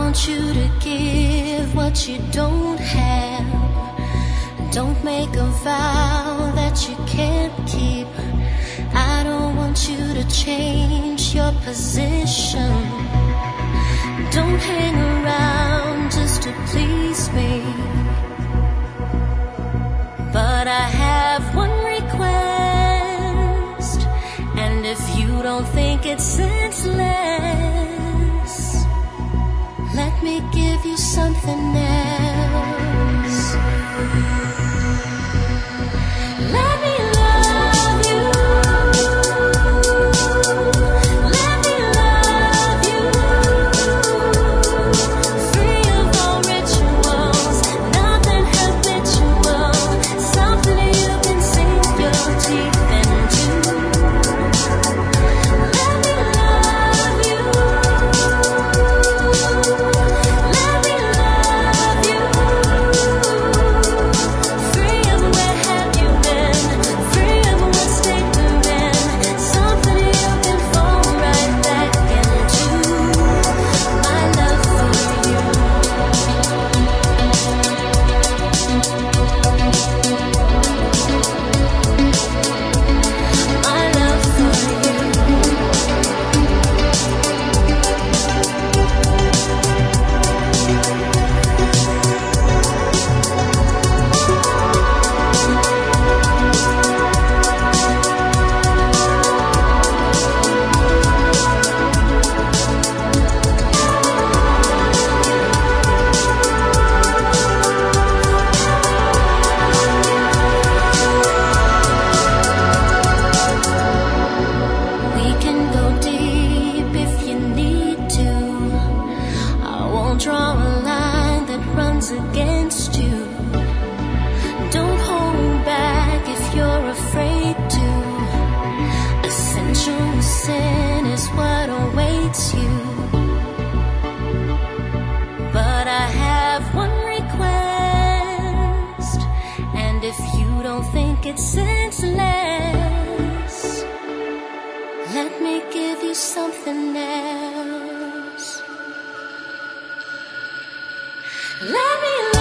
want you to give what you don't have. Don't make a vow that you can't keep. I don't want you to change your position. Don't hang around just to please me. But I have one request, and if you don't think it's senseless, let me give you something else. Let me love you. Let me love you. Free of all rituals, nothing habitual. Something you can sink your teeth into. Let me love you. Let me love you. Free of where have you been? Free of what state we're in. Something you can fall right back into. My love for you. My love for you. We can go deep if you need to. I won't draw a line that runs against you. Don't hold back if you're afraid to. A sensual sin is what awaits you. But I have one request, and if you don't think it's senseless, let me give you something else. Let me